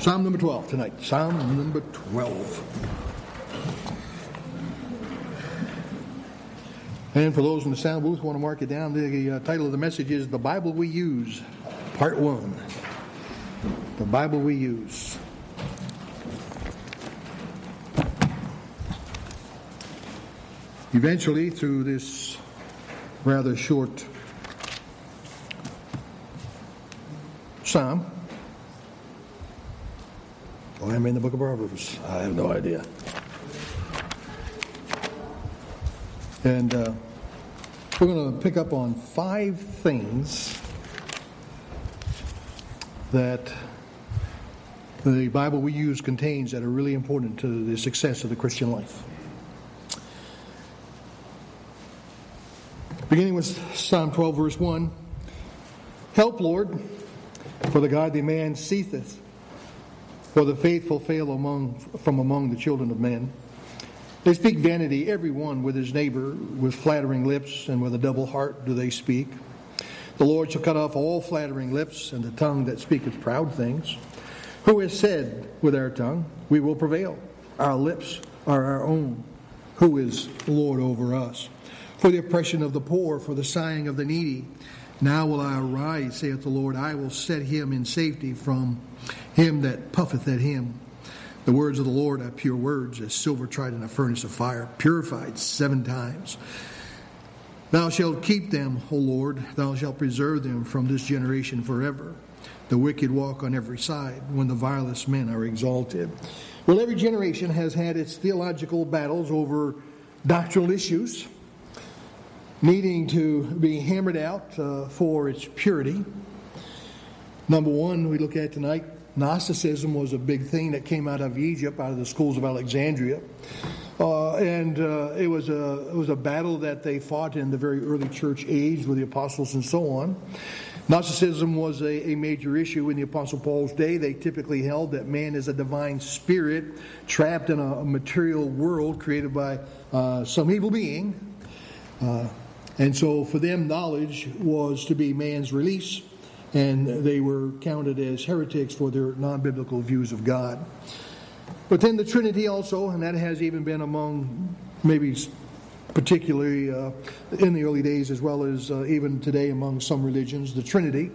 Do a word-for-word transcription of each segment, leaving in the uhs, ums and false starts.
Psalm number twelve tonight. Psalm number twelve. And for those in the sound booth who want to mark it down, the uh, title of the message is The Bible We Use, Part one. The Bible We Use. Eventually, through this rather short psalm, oh, I'm in the book of Proverbs. I have no idea. And uh, we're going to pick up on five things that the Bible we use contains that are really important to the success of the Christian life. Beginning with Psalm twelve, verse one. Help, Lord, for the godly man ceaseth, for the faithful fail among from among the children of men. They speak vanity, every one with his neighbor, with flattering lips, and with a double heart do they speak. The Lord shall cut off all flattering lips, and the tongue that speaketh proud things. Who has said with our tongue, we will prevail? Our lips are our own. Who is Lord over us? For the oppression of the poor, for the sighing of the needy. Now will I arise, saith the Lord. I will set him in safety from him that puffeth at him. The words of the Lord are pure words, as silver tried in a furnace of fire, purified seven times. Thou shalt keep them, O Lord. Thou shalt preserve them from this generation forever. The wicked walk on every side, when the vilest men are exalted. Well, every generation has had its theological battles over doctrinal issues, needing to be hammered out uh, for its purity. Number one, we look at tonight, Gnosticism was a big thing that came out of Egypt, out of the schools of Alexandria. Uh, and uh, it was a it was a battle that they fought in the very early church age with the apostles and so on. Gnosticism was a, a major issue in the Apostle Paul's day. They typically held that man is a divine spirit trapped in a, a material world created by uh, some evil being. Uh, and so for them, knowledge was to be man's release, and they were counted as heretics for their non-biblical views of God. But then the Trinity also, and that has even been among, maybe particularly uh, in the early days as well as uh, even today among some religions, the Trinity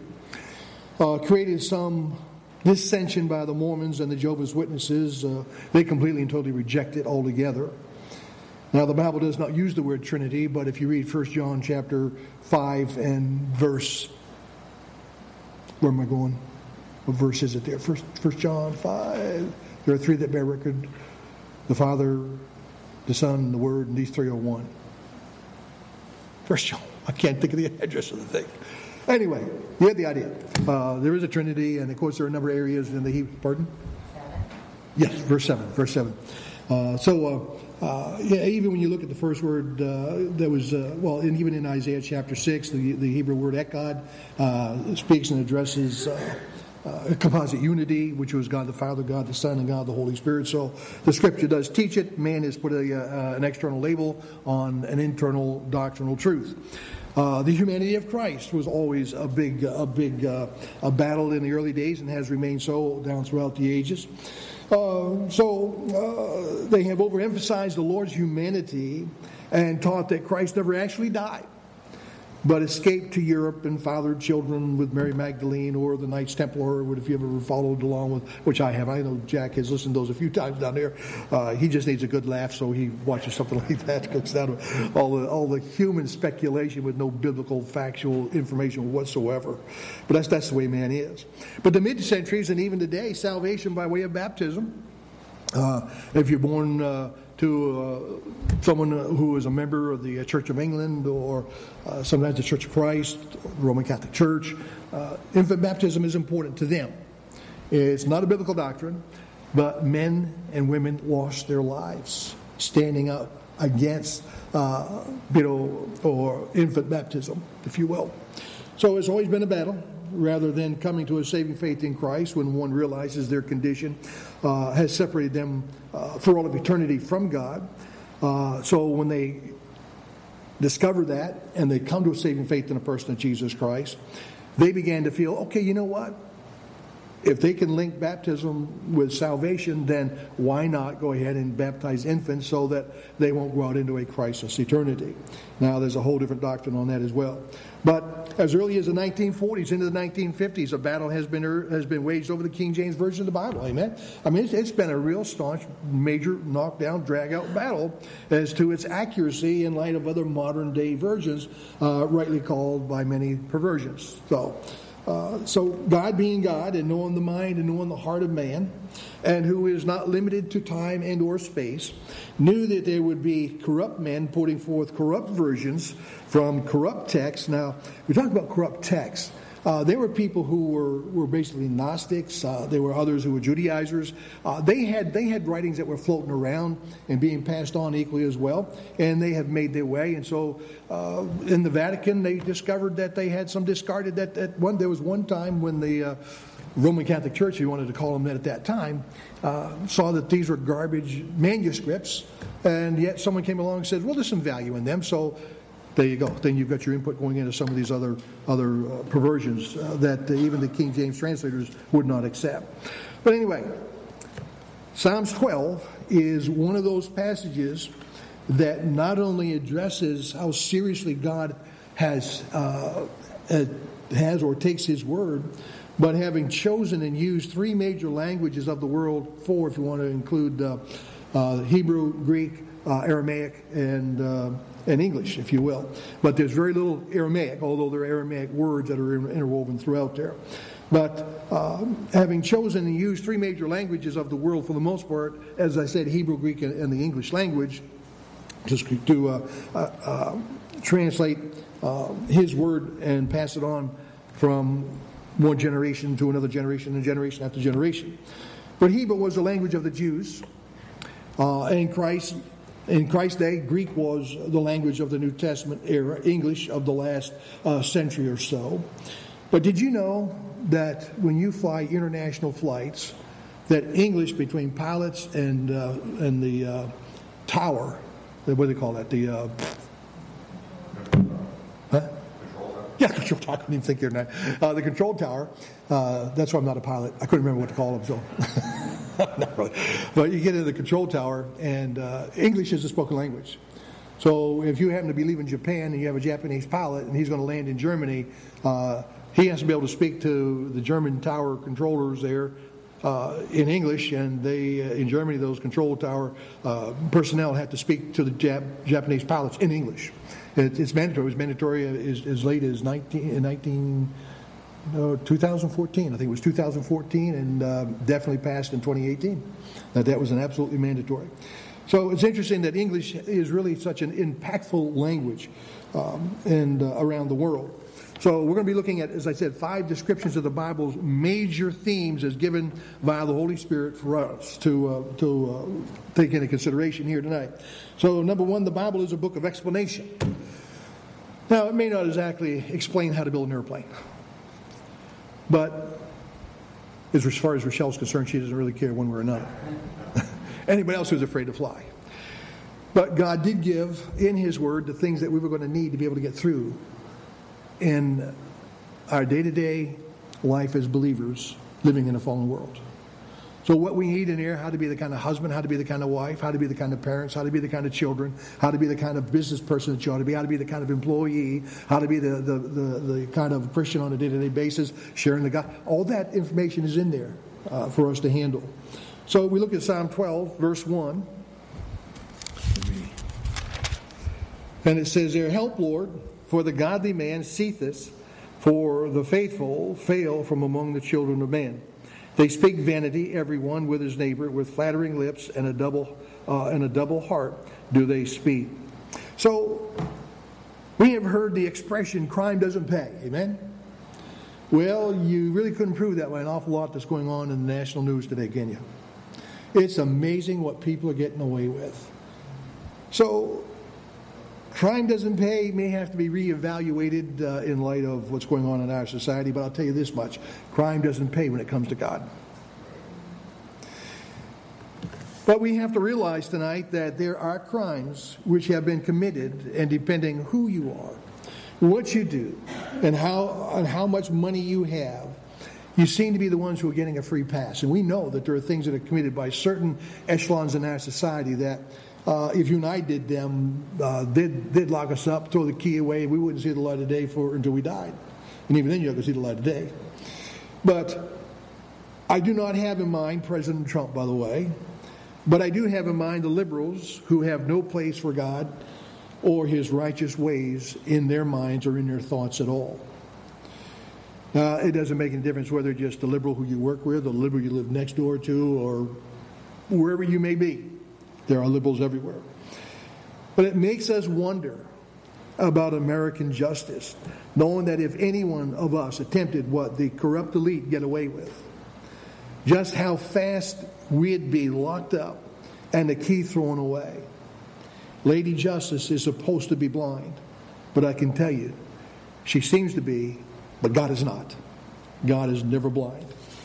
uh, created some dissension by the Mormons and the Jehovah's Witnesses. Uh, they completely and totally reject it altogether. Now, the Bible does not use the word Trinity, but if you read First John chapter five and verse, where am I going? What verse is it there? First, First John five. There are three that bear record: the Father, the Son, and the Word, and these three are one. First John. I can't think of the address of the thing. Anyway, you get the idea. Uh, there is a Trinity, and of course there are a number of areas in the Hebrew. Pardon? Seven. Yes, verse seven. Verse seven. Uh, so, uh, uh, yeah, even when you look at the first word, uh, there was uh, well, and even in Isaiah chapter six, the the Hebrew word ekad uh, speaks and addresses Uh, Uh, a composite unity, which was God the Father, God the Son, and God the Holy Spirit. So the Scripture does teach it. Man has put a, uh, an external label on an internal doctrinal truth. Uh, the humanity of Christ was always a big, a big uh, a battle in the early days, and has remained so down throughout the ages. Uh, so uh, they have overemphasized the Lord's humanity and taught that Christ never actually died, but escaped to Europe and fathered children with Mary Magdalene or the Knights Templar, or if you ever followed along with, which I have. I know Jack has listened to those a few times down there. Uh, he just needs a good laugh, so he watches something like that. Cooks down all the all the human speculation with no biblical factual information whatsoever. But that's that's the way man is. But the mid-centuries and even today, salvation by way of baptism. Uh, if you're born uh, to uh, someone who is a member of the Church of England, or uh, sometimes the Church of Christ, the Roman Catholic Church, uh, infant baptism is important to them. It's not a biblical doctrine, but men and women lost their lives standing up against, uh, you know, for infant baptism, if you will. So it's always been a battle. Rather than coming to a saving faith in Christ when one realizes their condition uh, has separated them uh, for all of eternity from God. Uh, so when they discover that and they come to a saving faith in the person of Jesus Christ, they began to feel, okay, you know what? if they can link baptism with salvation, then why not go ahead and baptize infants so that they won't go out into a Christless eternity? Now, there's a whole different doctrine on that as well. But as early as the nineteen forties into the nineteen fifties, a battle has been has been waged over the King James Version of the Bible. Amen? I mean, it's, it's been a real staunch, major, knockdown, drag-out battle as to its accuracy in light of other modern-day versions, uh, rightly called by many perversions. So... Uh, so God being God and knowing the mind and knowing the heart of man, and who is not limited to time and or space, knew that there would be corrupt men putting forth corrupt versions from corrupt texts. Now, we talk about corrupt texts. Uh, there were people who were, were basically Gnostics. Uh, there were others who were Judaizers. Uh, they had they had writings that were floating around and being passed on equally as well, and they have made their way. And so, uh, in the Vatican, they discovered that they had some discarded. That, that one there was one time when the uh, Roman Catholic Church, if you wanted to call them that at that time, uh, saw that these were garbage manuscripts, and yet someone came along and said, "Well, there's some value in them." So. There you go. Then you've got your input going into some of these other other uh, perversions uh, that uh, even the King James translators would not accept. But anyway, Psalms twelve is one of those passages that not only addresses how seriously God has uh, uh, has or takes His word, but having chosen and used three major languages of the world, four if you want to include uh, uh, Hebrew, Greek, uh, Aramaic, and uh, and English, if you will. But there's very little Aramaic, although there are Aramaic words that are interwoven throughout there. But uh, having chosen and used three major languages of the world for the most part, as I said, Hebrew, Greek, and the English language, just to uh, uh, uh, translate uh, His word and pass it on from one generation to another generation and generation after generation. But Hebrew was the language of the Jews, uh, and Christ... In Christ's day, Greek was the language of the New Testament era, English of the last uh, century or so. But did you know that when you fly international flights, that English between pilots and uh, and the uh, tower, what do they call that? The uh, huh? Yeah, control tower. I couldn't even think here tonight. Uh, the control tower. Uh, that's why I'm not a pilot. I couldn't remember what to call them. So. Not really. But you get into the control tower, and uh, English is the spoken language. So if you happen to be leaving Japan and you have a Japanese pilot and he's going to land in Germany, uh, he has to be able to speak to the German tower controllers there uh, in English, and they uh, in Germany those control tower uh, personnel have to speak to the Jap- Japanese pilots in English. It, it's mandatory. It was mandatory as, as late as nineteen, nineteen No, two thousand fourteen. I think it was two thousand fourteen, and uh, definitely passed in twenty eighteen. That that was an absolutely mandatory. So it's interesting that English is really such an impactful language um, and uh, around the world. So we're going to be looking at, as I said, five descriptions of the Bible's major themes as given via the Holy Spirit for us to uh, to uh, take into consideration here tonight. So number one, the Bible is a book of explanation. Now, it may not exactly explain how to build an airplane. But as far as Rochelle's concerned, she doesn't really care one way or another. Anybody else who's afraid to fly. But God did give in His Word the things that we were going to need to be able to get through in our day-to-day life as believers living in a fallen world. So what we need in here, how to be the kind of husband, how to be the kind of wife, how to be the kind of parents, how to be the kind of children, how to be the kind of business person that you ought to be, how to be the kind of employee, how to be the, the, the, the kind of Christian on a day-to-day basis, sharing the God. All that information is in there uh, for us to handle. So we look at Psalm twelve, verse one. And it says there, "Help, Lord, for the godly man ceaseth, for the faithful fail from among the children of men. They speak vanity, every one with his neighbor, with flattering lips and a double uh, and a double heart do they speak." So we have heard the expression, crime doesn't pay. Amen? Well, you really couldn't prove that by an awful lot that's going on in the national news today, can you? It's amazing what people are getting away with. So crime doesn't pay may have to be reevaluated uh, in light of what's going on in our society, but I'll tell you this much. Crime doesn't pay when it comes to God. But we have to realize tonight that there are crimes which have been committed, and depending who you are, what you do, and how, and how much money you have, you seem to be the ones who are getting a free pass. And we know that there are things that are committed by certain echelons in our society that uh, if you and I did them, uh, they'd, they'd lock us up, throw the key away, we wouldn't see the light of day for until we died. And even then you're not going to see the light of day. But I do not have in mind President Trump, by the way, but I do have in mind the liberals who have no place for God or his righteous ways in their minds or in their thoughts at all. Uh, it doesn't make any difference whether just the liberal who you work with, or the liberal you live next door to, or wherever you may be. There are liberals everywhere. But it makes us wonder about American justice, knowing that if any one of us attempted what the corrupt elite get away with, just how fast we'd be locked up and the key thrown away. Lady Justice is supposed to be blind, but I can tell you, she seems to be, but God is not. God is never blind.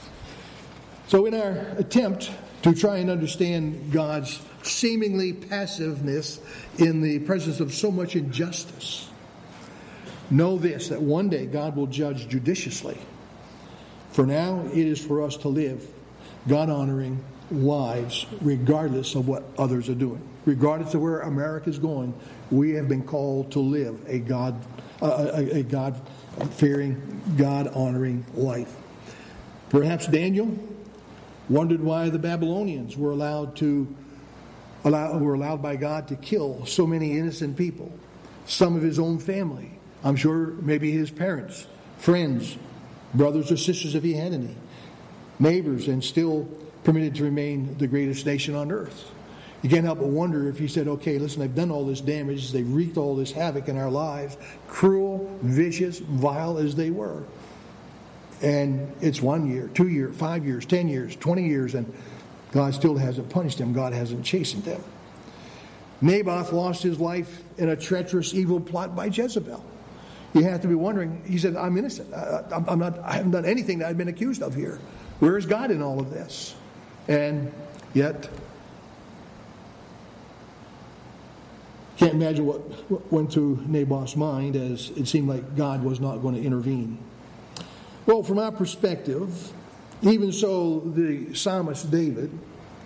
So in our attempt to try and understand God's seemingly passiveness in the presence of so much injustice, know this, that one day God will judge judiciously. For now, it is for us to live God-honoring lives regardless of what others are doing. Regardless of where America is going, we have been called to live a God, uh, a, a God-fearing, God-honoring life. Perhaps Daniel wondered why the Babylonians were allowed to allow, were allowed by God to kill so many innocent people, some of his own family. I'm sure maybe his parents, friends, brothers or sisters if he had any, neighbors, and still permitted to remain the greatest nation on earth. You can't help but wonder if he said, okay, listen, they've done all this damage, they've wreaked all this havoc in our lives, cruel, vicious, vile as they were. And it's one year, two years, five years, ten years, twenty years, and God still hasn't punished them. God hasn't chastened them. Naboth lost his life in a treacherous, evil plot by Jezebel. You have to be wondering, he said, I'm innocent. I, I'm not, I haven't done anything that I've been accused of here. Where is God in all of this? And yet, can't imagine what went through Naboth's mind, as it seemed like God was not going to intervene. Well, from our perspective, even so, the psalmist David,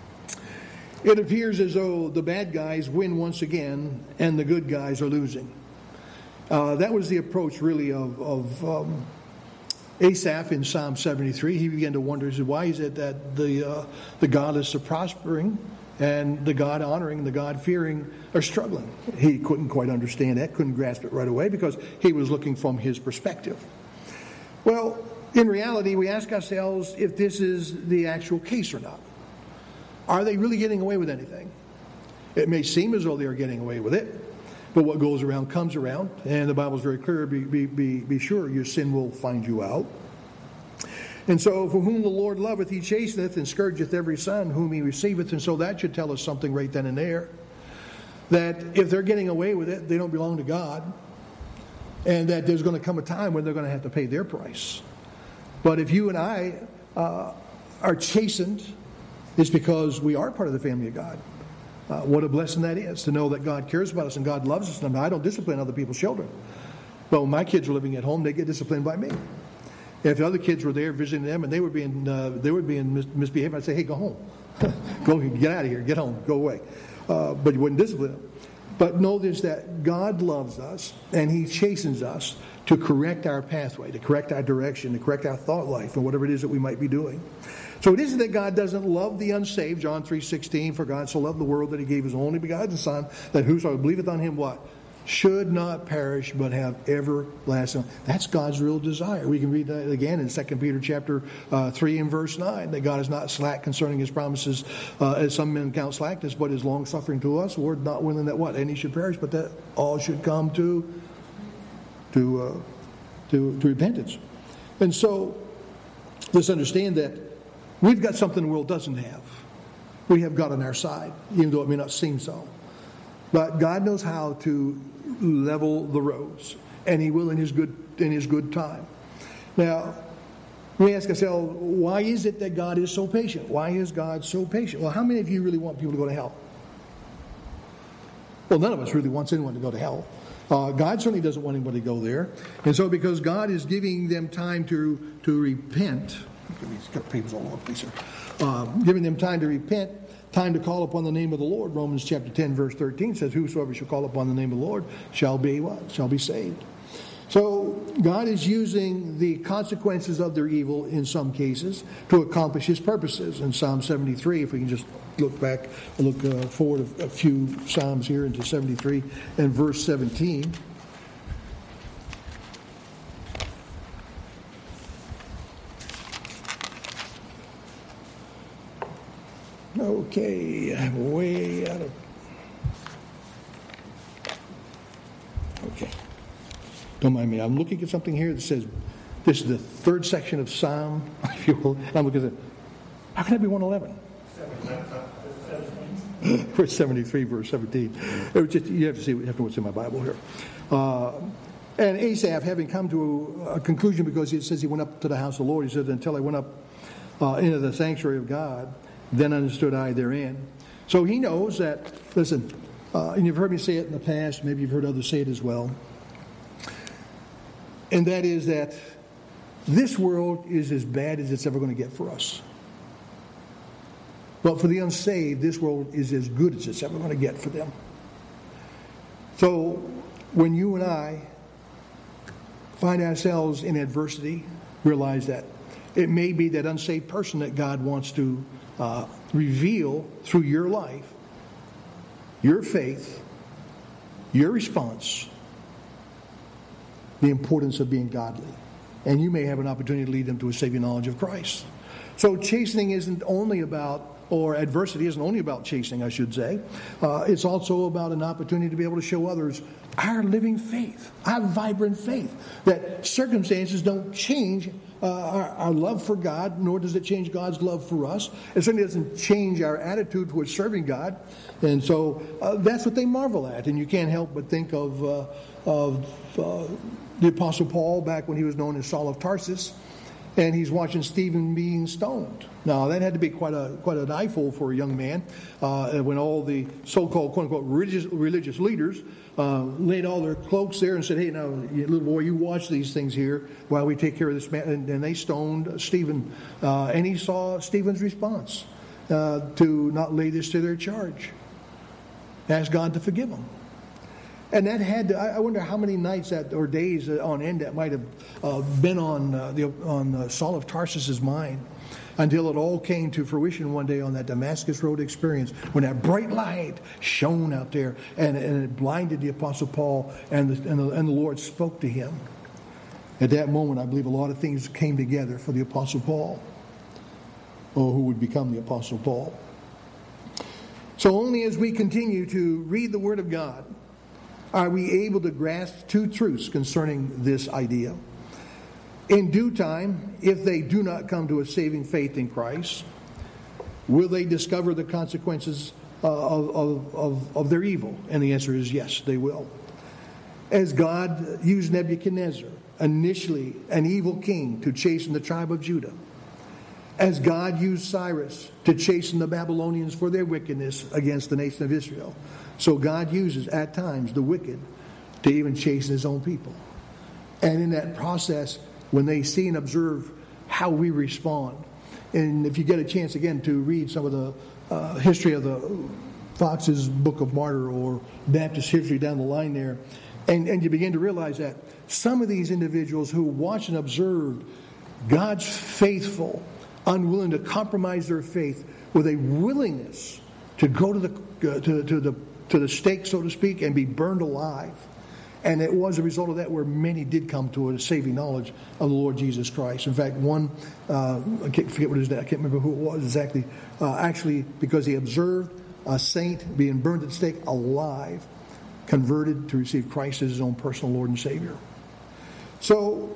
it appears as though the bad guys win once again and the good guys are losing. Uh, that was the approach, really, of, of um, Asaph in Psalm seventy-three. He began to wonder, he said, why is it that the uh, the godless are prospering and the God-honoring, the God-fearing are struggling? He couldn't quite understand that, couldn't grasp it right away, because he was looking from his perspective. Well, in reality, we ask ourselves if this is the actual case or not. Are they really getting away with anything? It may seem as though they are getting away with it, but what goes around comes around, and the Bible is very clear, be, be, be, be sure your sin will find you out. And so, for whom the Lord loveth, he chasteneth, and scourgeth every son whom he receiveth. And so that should tell us something right then and there, that if they're getting away with it, they don't belong to God, and that there's going to come a time when they're going to have to pay their price. But if you and I uh, are chastened, it's because we are part of the family of God. Uh, what a blessing that is, to know that God cares about us and God loves us. And I don't discipline other people's children. But when my kids were living at home, they get disciplined by me. If the other kids were there visiting them and they were being uh, they were being mis- misbehaving, I'd say, hey, go home. Go, get out of here. Get home. Go away. Uh, but you wouldn't discipline them. But know this, that God loves us and he chastens us to correct our pathway, to correct our direction, to correct our thought life, and whatever it is that we might be doing. So it isn't that God doesn't love the unsaved. John three sixteen, for God so loved the world that he gave his only begotten Son, that whosoever believeth on him, what? Should not perish, but have everlasting life. That's God's real desire. We can read that again in Second Peter chapter uh, three and verse nine, that God is not slack concerning his promises, uh, as some men count slackness, but is long-suffering to us. Lord, not willing that what? Any should perish, but that all should come to, to, uh, to, to repentance. And so, let's understand that we've got something the world doesn't have. We have God on our side, even though it may not seem so. But God knows how to level the roads, and he will in his good in his good time. Now, we ask ourselves, why is it that God is so patient? Why is God so patient? Well, how many of you really want people to go to hell? Well, none of us really wants anyone to go to hell. Uh, God certainly doesn't want anybody to go there. And so because God is giving them time to, to repent, He's got papers all over the place here. Uh, giving them time to repent, time to call upon the name of the Lord. Romans chapter ten, verse thirteen says, whosoever shall call upon the name of the Lord shall be what? Shall be saved. So God is using the consequences of their evil in some cases to accomplish his purposes. In Psalm seventy-three, if we can just look back, look uh, forward a, a few Psalms here into seventy-three and verse seventeen. Okay, I'm way out of... Okay. Don't mind me. I'm looking at something here that says, this is the third section of Psalm, if you will. I'm looking at it. How can that be one eleven? Verse seventy-three, verse seventeen. It was just, you have to see, you have to know what's in my Bible here. Uh, and Asaph, having come to a conclusion, because it says he went up to the house of the Lord, he said, until I went up uh, into the sanctuary of God, then understood I therein. So he knows that, listen, uh, and you've heard me say it in the past, maybe you've heard others say it as well, and that is that this world is as bad as it's ever going to get for us. But for the unsaved, this world is as good as it's ever going to get for them. So when you and I find ourselves in adversity, realize that it may be that unsaved person that God wants to uh, reveal through your life, your faith, your response, the importance of being godly. And you may have an opportunity to lead them to a saving knowledge of Christ. So chastening isn't only about, or adversity isn't only about chastening, I should say. Uh, it's also about an opportunity to be able to show others our living faith, our vibrant faith, that circumstances don't change uh, our, our love for God, nor does it change God's love for us. It certainly doesn't change our attitude towards serving God. And so uh, that's what they marvel at. And you can't help but think of, uh, of uh, the Apostle Paul back when he was known as Saul of Tarsus. And he's watching Stephen being stoned. Now, that had to be quite a quite an eyeful for a young man uh, when all the so-called, quote-unquote, religious, religious leaders uh, laid all their cloaks there and said, hey, now, little boy, you watch these things here while we take care of this man. And, and they stoned Stephen. Uh, and he saw Stephen's response uh, to not lay this to their charge. Ask God to forgive them. And that had to, I wonder how many nights that, or days on end that might have uh, been on uh, the on uh, Saul of Tarsus's mind, until it all came to fruition one day on that Damascus Road experience, when that bright light shone out there and, and it blinded the Apostle Paul, and the, and, the, and the Lord spoke to him. At that moment, I believe a lot of things came together for the Apostle Paul, or who would become the Apostle Paul. So only as we continue to read the Word of God are we able to grasp two truths concerning this idea. In due time, if they do not come to a saving faith in Christ, will they discover the consequences uh, of, of, of their evil? And the answer is yes, they will. As God used Nebuchadnezzar, initially an evil king, to chasten the tribe of Judah, as God used Cyrus to chasten the Babylonians for their wickedness against the nation of Israel, so God uses, at times, the wicked to even chasten his own people. And in that process, when they see and observe how we respond, and if you get a chance, again, to read some of the uh, history of the Fox's Book of Martyr or Baptist history down the line there, and, and you begin to realize that some of these individuals who watch and observe God's faithful, unwilling to compromise their faith with a willingness to go to the uh, to, to the to the stake, so to speak, and be burned alive. And it was a result of that where many did come to a saving knowledge of the Lord Jesus Christ. In fact, one, uh, I can't forget what his name, I can't remember who it was exactly, uh, actually, because he observed a saint being burned at the stake alive, converted to receive Christ as his own personal Lord and Savior. So,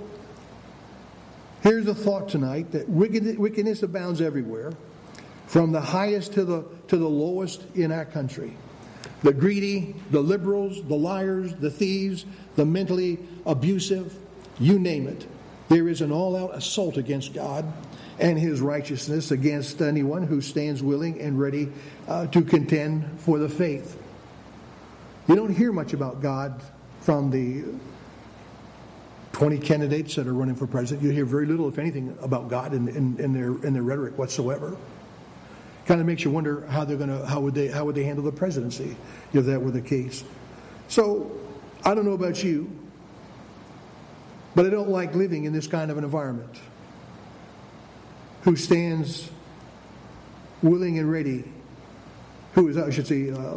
here's a thought tonight, that wicked, wickedness abounds everywhere, from the highest to the to the lowest in our country. The greedy, the liberals, the liars, the thieves, the mentally abusive, you name it. There is an all-out assault against God and his righteousness, against anyone who stands willing and ready uh, to contend for the faith. You don't hear much about God from the twenty candidates that are running for president. You hear very little, if anything, about God in, in, in their in their rhetoric whatsoever. Kind of makes you wonder how they're gonna how would they how would they handle the presidency if that were the case. So I don't know about you, but I don't like living in this kind of an environment. Who stands willing and ready? Who is I should say? Uh,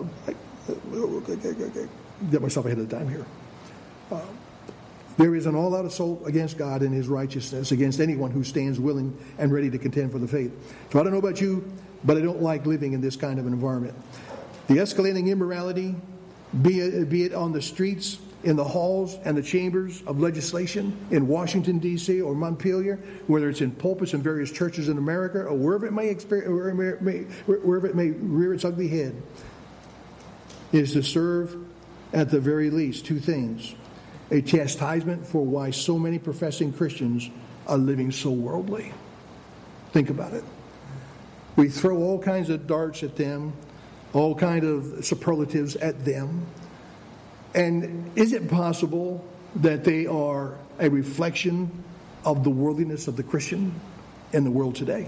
get myself ahead of the time here. Uh, There is an all-out assault against God and His righteousness, against anyone who stands willing and ready to contend for the faith. So I don't know about you, but I don't like living in this kind of an environment. The escalating immorality, be it, be it on the streets, in the halls and the chambers of legislation in Washington, D C or Montpelier, whether it's in pulpits in various churches in America, or wherever it may, wherever it may, wherever it may rear its ugly head, is to serve at the very least two things. A chastisement for why so many professing Christians are living so worldly. Think about it. We throw all kinds of darts at them, all kinds of superlatives at them. And is it possible that they are a reflection of the worldliness of the Christian in the world today?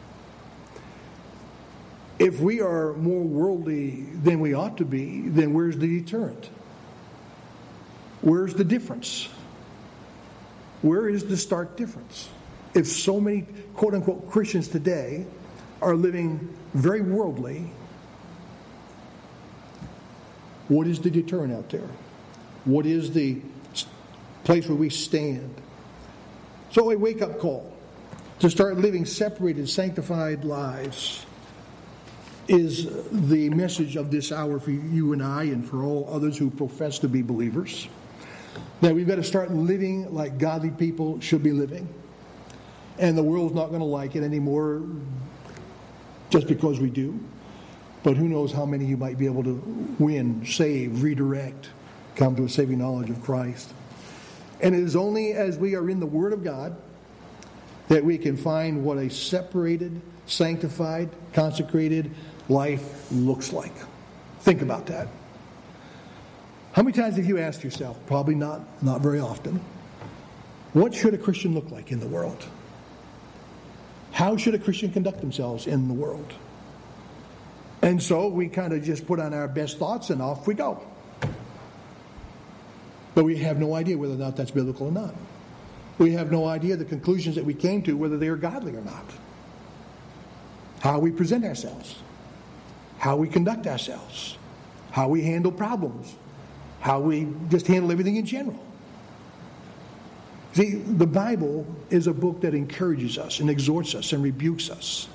If we are more worldly than we ought to be, then where's the deterrent? Where's the difference? Where is the stark difference? If so many quote-unquote Christians today are living very worldly, what is the deterrent out there? What is the place where we stand? So a wake-up call to start living separated, sanctified lives is the message of this hour for you and I and for all others who profess to be believers. That we've got to start living like godly people should be living. And the world's not going to like it anymore just because we do. But who knows how many you might be able to win, save, redirect, come to a saving knowledge of Christ. And it is only as we are in the Word of God that we can find what a separated, sanctified, consecrated life looks like. Think about that. How many times have you asked yourself, probably not, not very often, what should a Christian look like in the world? How should a Christian conduct themselves in the world? And so we kind of just put on our best thoughts and off we go. But we have no idea whether or not that's biblical or not. We have no idea the conclusions that we came to, whether they are godly or not. How we present ourselves. How we conduct ourselves. How we handle problems. How we just handle everything in general. See, the Bible is a book that encourages us and exhorts us and rebukes us.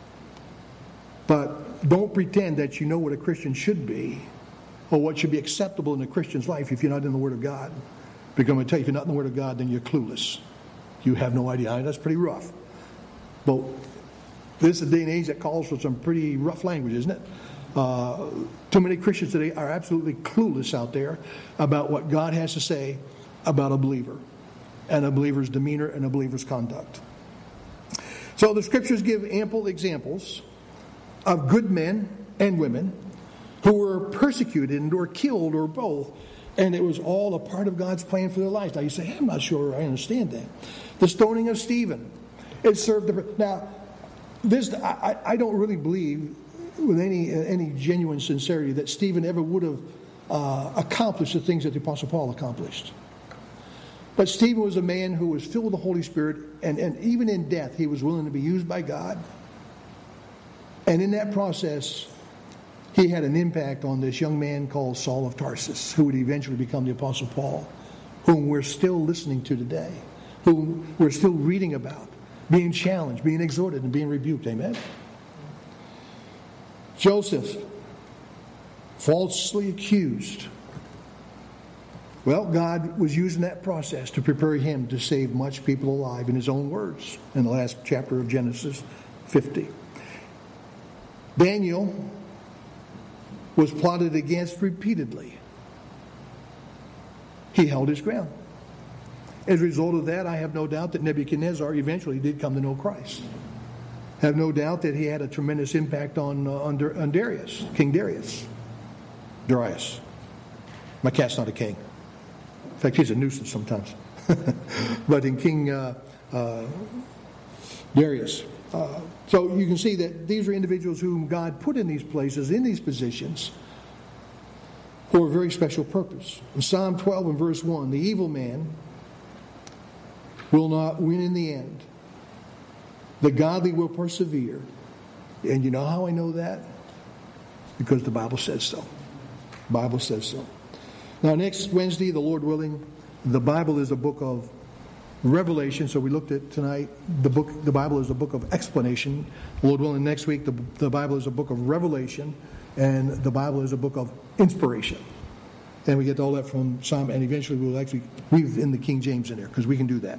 But don't pretend that you know what a Christian should be or what should be acceptable in a Christian's life if you're not in the Word of God. Because I'm going to tell you, if you're not in the Word of God, then you're clueless. You have no idea. I mean, that's pretty rough. But this is a day and age that calls for some pretty rough language, isn't it? Uh, too many Christians today are absolutely clueless out there about what God has to say about a believer and a believer's demeanor and a believer's conduct. So the Scriptures give ample examples of good men and women who were persecuted and or killed or both, and it was all a part of God's plan for their lives. Now you say, hey, I'm not sure I understand that. The stoning of Stephen, it served the... Now, this I, I don't really believe with any any genuine sincerity that Stephen ever would have uh, accomplished the things that the Apostle Paul accomplished. But Stephen was a man who was filled with the Holy Spirit, and, and even in death, he was willing to be used by God. And in that process, he had an impact on this young man called Saul of Tarsus, who would eventually become the Apostle Paul, whom we're still listening to today, whom we're still reading about, being challenged, being exhorted, and being rebuked. Amen? Joseph, falsely accused. Well, God was using that process to prepare him to save much people alive, in his own words, in the last chapter of Genesis fifty. Daniel was plotted against repeatedly. He held his ground. As a result of that, I have no doubt that Nebuchadnezzar eventually did come to know Christ. I have no doubt that he had a tremendous impact on, uh, on, on Darius, King Darius. Darius. My cat's not a king. In fact, he's a nuisance sometimes. but in King uh, uh, Darius. Uh, so you can see that these are individuals whom God put in these places, in these positions, for a very special purpose. In Psalm twelve and verse one, the evil man will not win in the end. The godly will persevere. And you know how I know that? Because the Bible says so. The Bible says so. Now next Wednesday, the Lord willing, the Bible is a book of Revelation. So we looked at tonight, the book, the Bible is a book of explanation. Lord willing, next week, the, the Bible is a book of revelation. And the Bible is a book of inspiration. And we get all that from Psalm, and eventually we'll actually weave in the King James in there, because we can do that.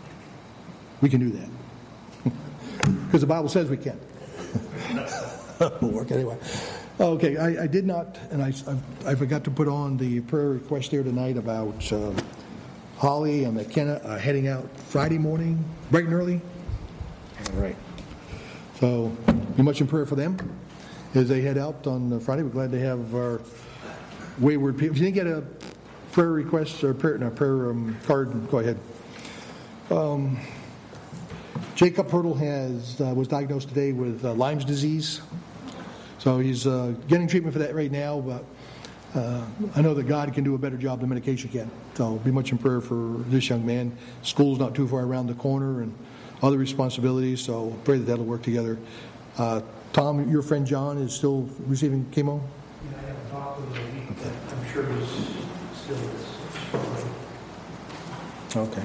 We can do that. Because the Bible says we can. Will work anyway. Okay, I, I did not, and I, I, I forgot to put on the prayer request there tonight about um, Holly and McKenna uh, heading out Friday morning, bright and early. All right. So, be much in prayer for them as they head out on Friday. We're glad to have our wayward people. If you didn't get a prayer request or prayer, no, prayer um, card, go ahead. Um, Jacob Hurdle has uh, was diagnosed today with uh, Lyme's disease. So he's uh, getting treatment for that right now, but uh, I know that God can do a better job than medication can. So be much in prayer for this young man. School's not too far around the corner and other responsibilities, so pray that that'll work together. Uh, Tom, your friend John is still receiving chemo? Yeah, I haven't talked with him in a week, but I'm sure he's still struggling. Okay.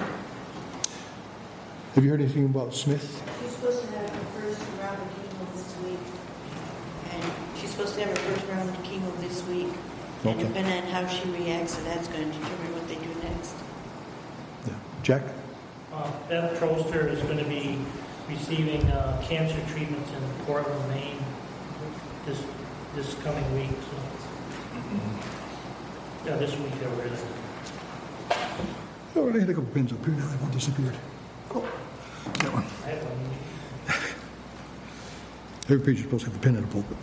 Have you heard anything about Smith? She's supposed to have her first round of chemo this week. And she's supposed to have her first round of chemo this week. And Okay. depending on how she reacts, so that's going to determine what they do next. Yeah. Jack? Uh, Beth Troster is going to be receiving uh, cancer treatments in Portland, Maine this this coming week. So. Yeah, this week already. Oh, I had a couple pins up here now. They all disappeared. Oh, that one. I have one. Every preacher's supposed to have a pin in a pulpit.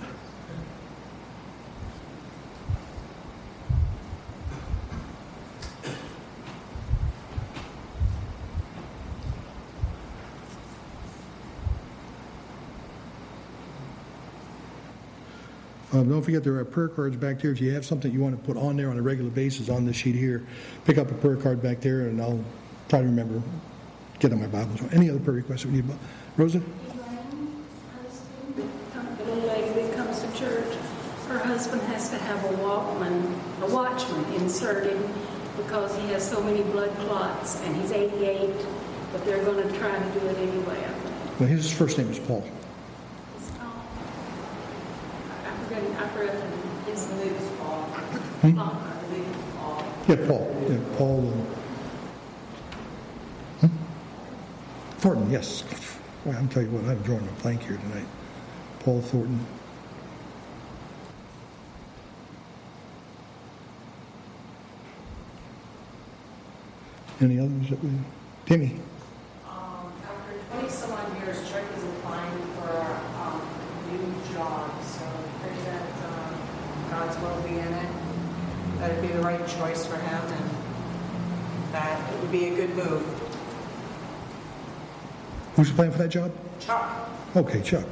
Um, don't forget there are prayer cards back there. If you have something you want to put on there on a regular basis on this sheet here, pick up a prayer card back there, and I'll try to remember, get on my Bible. Any other prayer requests we need? Rosa? The little lady that comes to church, her husband has to have a Walkman, a Watchman inserted because he has so many blood clots, and he's eighty-eight, but they're going to try to do it anyway, I think. Well, his first name is Paul. I forgot, I forgot his name is Paul. Hmm? Paul, I believe it's Paul. Yeah, Paul. Yeah, Paul. Uh, hmm? Thornton, yes. Well, I'm telling you what, I'm drawing a blank here tonight. Paul Thornton. Any others that we... Timmy? Um, after twenty-some odd years, Chuck is applying for um, a new job, so pray that um, God's will be in it, that it'd be the right choice for him, and that it would be a good move. Who's applying for that job? Chuck. Okay, Chuck.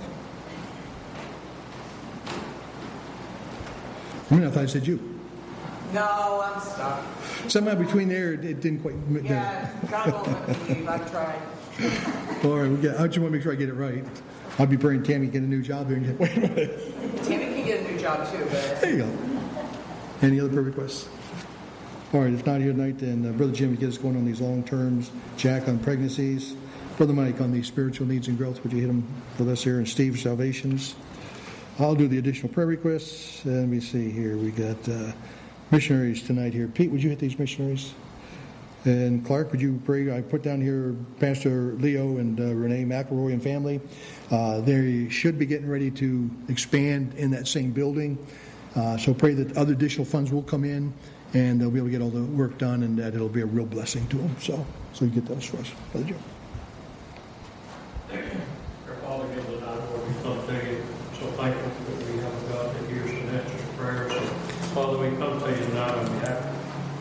I mean, I thought I said you. No, I'm stuck. Somehow between there, it it didn't quite... Yeah, God won't let me leave. I've tried. All right, we get, I just want to make sure I get it right. I'll be praying Tammy get a new job there. And get, wait a minute. Tammy can get a new job too, but There you go. Any other prayer requests? All right, if not here tonight, then uh, Brother Jim would get us going on these long terms. Jack on pregnancies. Brother Mike on the spiritual needs and growth. Would you hit them with us here? And Steve, salvations. I'll do the additional prayer requests. And let me see here. We got uh, missionaries tonight here. Pete, would you hit these missionaries? And Clark, would you pray? I put down here Pastor Leo and uh, Renee McElroy and family. Uh, they should be getting ready to expand in that same building. Uh, so pray that other additional funds will come in and they'll be able to get all the work done and that it'll be a real blessing to them. So, so you get those for us. Brother Joe. Our Father, gives us our Lord, we come to you so thankful that we have a God that hears and answers prayers. So, Father, we come to you tonight on behalf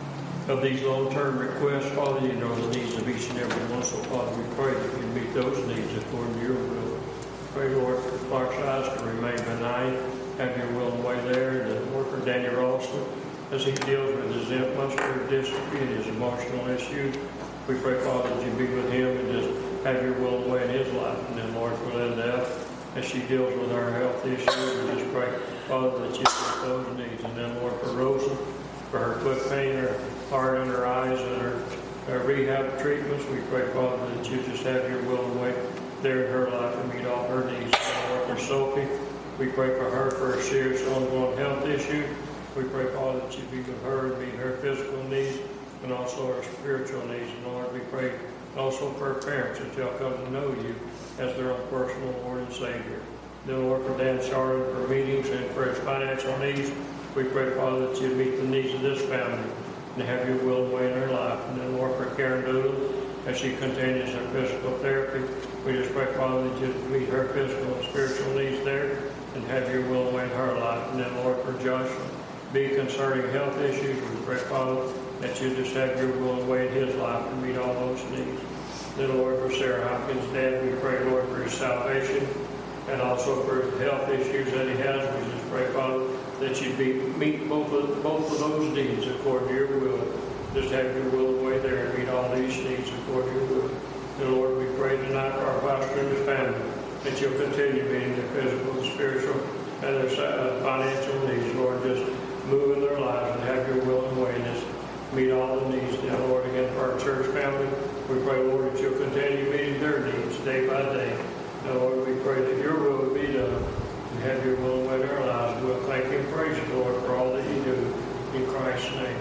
of these long-term requests, Father, you know the needs of each and every one. So, Father, we pray that you meet those needs according to your will. Pray, Lord, for Clark's eyes to remain benign. Have your will and way there. And then, Lord, for Danny Ralston, as he deals with his muscular dystrophy and his emotional issues, we pray, Father, that you be with him and just have your will and way in his life. And then, Lord, for Linda, as she deals with her health issues, we just pray, Father, that you meet those needs. And then, Lord, for Rosa, for her foot pain, her heart and her eyes, and her, her rehab treatments, we pray, Father, that you just have your will and way there in her life and meet all her needs. And Lord, for Sophie, we pray for her for a serious ongoing health issue. We pray, Father, that you be with her and meet her physical needs and also her spiritual needs. And Lord, we pray also for her parents that they'll come to know you as their own personal Lord and Savior. Then, Lord, for Dan Charlton for meetings and for his financial needs, we pray, Father, that you meet the needs of this family and have your will and way in her life. And then, Lord, for Karen Doodle, as she continues her physical therapy, we just pray, Father, that you meet her physical and spiritual needs there and have your will and way in her life. And then, Lord, for Joshua, be concerning health issues, we pray, Father, that you just have your will and way in his life and meet all those needs. Then, Lord, for Sarah Hopkins' dad, we pray, Lord, for his salvation and also for his health issues that he has. We just pray, Father, that you be, meet both of, both of those needs according to your will. Just have your will and way there and meet all these needs according to your will. And Lord, we pray tonight for our pastor and his family that you'll continue meeting their physical and spiritual and their uh, financial needs. Lord, just move in their lives and have your will and way and just meet all the needs. Now, Lord, again, for our church family, we pray, Lord, that you'll continue meeting their needs day by day. Now, Lord, we pray that your will will be done and have your will and way in our lives. We'll thank you and praise you, Lord, for all that you do. In Christ's name.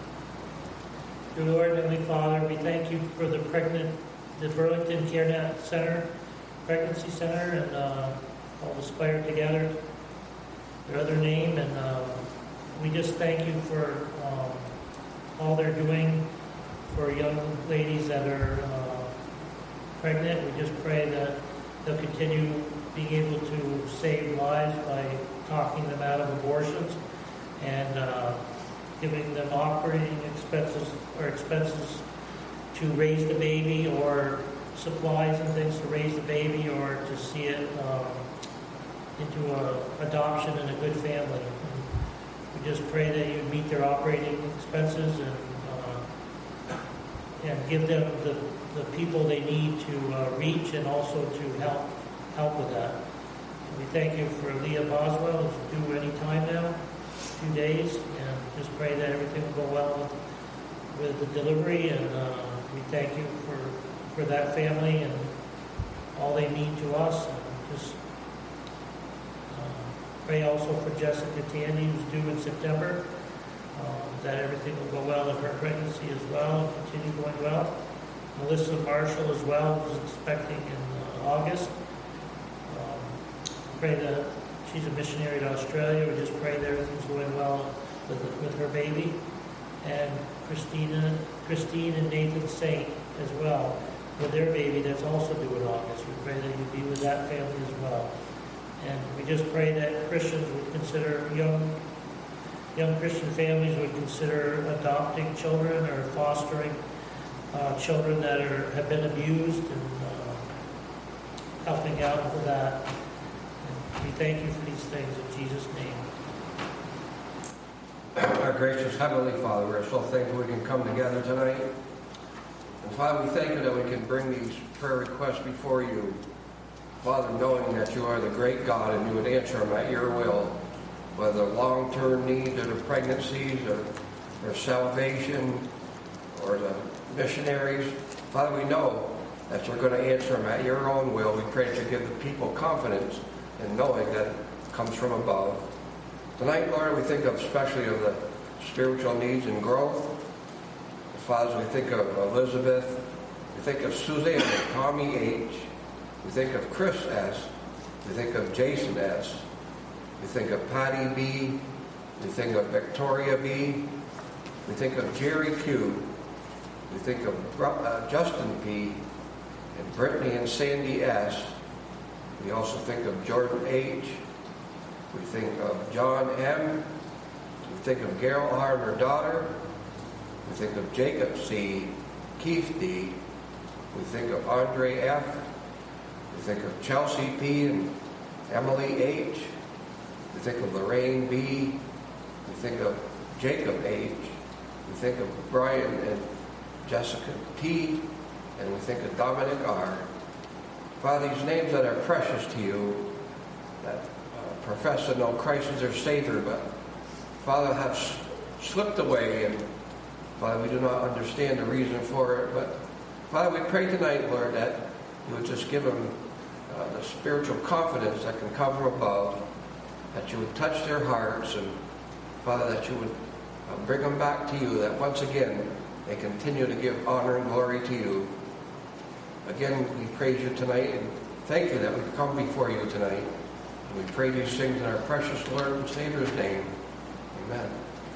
Dear Lord, Heavenly Father, we thank you for the pregnant, the Burlington CareNet Center, Pregnancy Center, and uh, all aspire together, their other name, and uh, we just thank you for um, all they're doing for young ladies that are uh, pregnant. We just pray that they'll continue being able to save lives by talking them out of abortions and uh, giving them operating expenses or expenses to raise the baby, or supplies and things to raise the baby, or to see it um, into a adoption and a good family. And we just pray that you meet their operating expenses and uh, and give them the, the people they need to uh, reach and also to help help with that. And we thank you for Leah Boswell, who's due any time now, two days, and just pray that everything will go well with, with the delivery. And uh, we thank you for, for that family and all they mean to us. And just uh, pray also for Jessica Tandy, who's due in September, um, that everything will go well in her pregnancy as well and continue going well. Melissa Marshall as well, who's expecting in uh, August. Um, pray that she's a missionary to Australia. We just pray that everything's going well with, with her baby. And Christina, Christine and Nathan Saint as well, with their baby that's also due in August. We pray that you be with that family as well. And we just pray that Christians would consider, young young Christian families would consider adopting children or fostering uh, children that are have been abused, and uh, helping out with that. And we thank you for these things in Jesus' name. Our gracious Heavenly Father, we're so thankful we can come together tonight. And Father, we thank you that we can bring these prayer requests before you. Father, knowing that you are the great God and you would answer them at your will, whether long-term needs or the pregnancies or their salvation or the missionaries. Father, we know that you're going to answer them at your own will. We pray that you give the people confidence in knowing that it comes from above. Tonight, Lord, we think of especially of the spiritual needs and growth. Father, we think of Elizabeth. We think of Suzanne and Tommy H. We think of Chris S. We think of Jason S. We think of Patty B. We think of Victoria B. We think of Jerry Q. We think of uh, Justin P. and Brittany and Sandy S. We also think of Jordan H. We think of John M. We think of Gail R. and her daughter. We think of Jacob C., Keith D. We think of Andre F. We think of Chelsea P. and Emily H. We think of Lorraine B. We think of Jacob H. We think of Brian and Jessica T. And we think of Dominic R. Father, these names that are precious to you, that uh, profess to know Christ as their Savior, but Father, have s- slipped away, and Father, we do not understand the reason for it. But Father, we pray tonight, Lord, that you would just give them uh, the spiritual confidence that can come from above, that you would touch their hearts, and Father, that you would uh, bring them back to you, that once again they continue to give honor and glory to you. Again, we praise you tonight and thank you that we come before you tonight. And we pray these things in our precious Lord and Savior's name. Amen.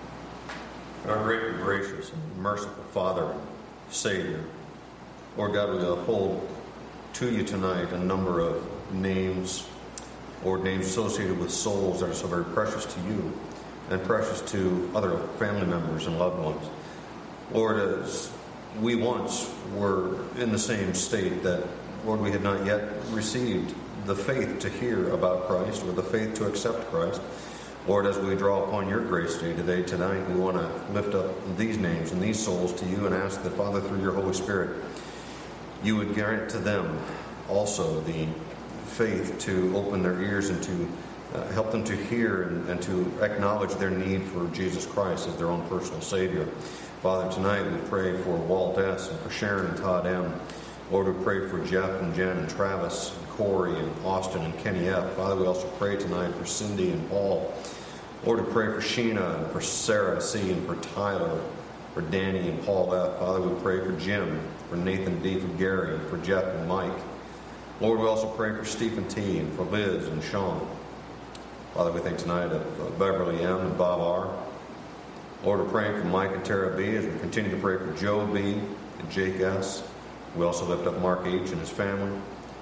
Our great and gracious and merciful Father and Savior, Lord God, we uphold to you tonight a number of names, or names associated with souls that are so very precious to you and precious to other family members and loved ones. Lord, as we once were in the same state that, Lord, we had not yet received the faith to hear about Christ or the faith to accept Christ. Lord, as we draw upon your grace day today, tonight, we want to lift up these names and these souls to you and ask that, Father, through your Holy Spirit, you would grant to them also the faith to open their ears and to uh, help them to hear and, and to acknowledge their need for Jesus Christ as their own personal Savior. Father, tonight we pray for Walt S. and for Sharon and Todd M. Lord, we pray for Jeff and Jen and Travis and Corey and Austin and Kenny F. Father, we also pray tonight for Cindy and Paul. Lord, we pray for Sheena and for Sarah C. and for Tyler, for Danny and Paul F. Father, we pray for Jim, for Nathan D., for Gary, for Jeff and Mike. Lord, we also pray for Stephen T. and for Liz and Sean. Father, we think tonight of uh, Beverly M. and Bob R. Lord, we're praying for Mike and Tara B. as we continue to pray for Joe B. and Jake S. We also lift up Mark H. and his family.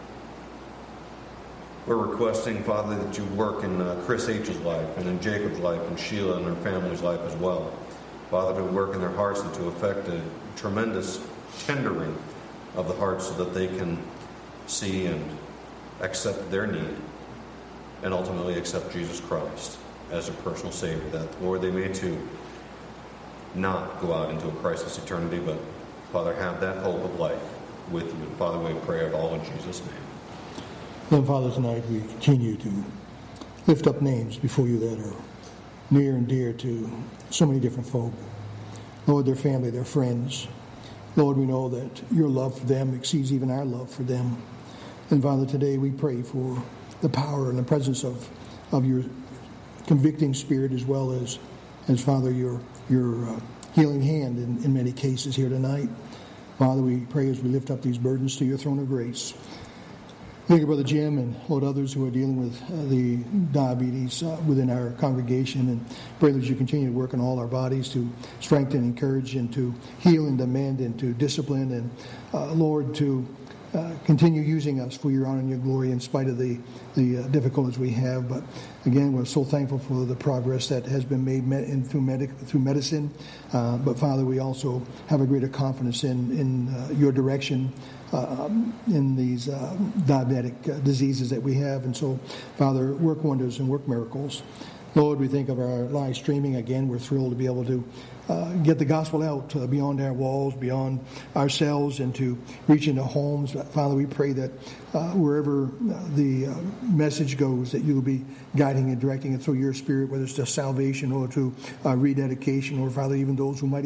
We're requesting, Father, that you work in uh, Chris H.'s life and in Jacob's life and Sheila and her family's life as well. Father, to work in their hearts and to effect a tremendous tendering of the hearts so that they can see and accept their need and ultimately accept Jesus Christ as a personal Savior. That, Lord, they may too not go out into a Christless eternity, but, Father, have that hope of life with you. And, Father, we pray it all in Jesus' name. Then, Father, tonight we continue to lift up names before you that are near and dear to so many different folk. Lord, their family, their friends. Lord, we know that your love for them exceeds even our love for them. And, Father, today we pray for the power and the presence of, of your convicting spirit as well as, as Father, your, your uh, healing hand in, in many cases here tonight. Father, we pray as we lift up these burdens to your throne of grace. Thank you, Brother Jim, and Lord, others who are dealing with uh, the diabetes uh, within our congregation, and pray that you continue to work in all our bodies to strengthen, encourage, and to heal and amend and to discipline, and uh, Lord, to uh, continue using us for your honor and your glory in spite of the, the uh, difficulties we have. But again, we're so thankful for the progress that has been made med- in, through, medic- through medicine. Uh, but Father, we also have a greater confidence in, in uh, your direction Uh, in these uh, diabetic uh, diseases that we have. And so, Father, work wonders and work miracles. Lord, we think of our live streaming. Again, we're thrilled to be able to uh, get the gospel out uh, beyond our walls, beyond ourselves, and to reach into homes. Father, we pray that uh, wherever the uh, message goes, that you will be guiding and directing it through your Spirit, whether it's to salvation or to uh, rededication, or, Father, even those who might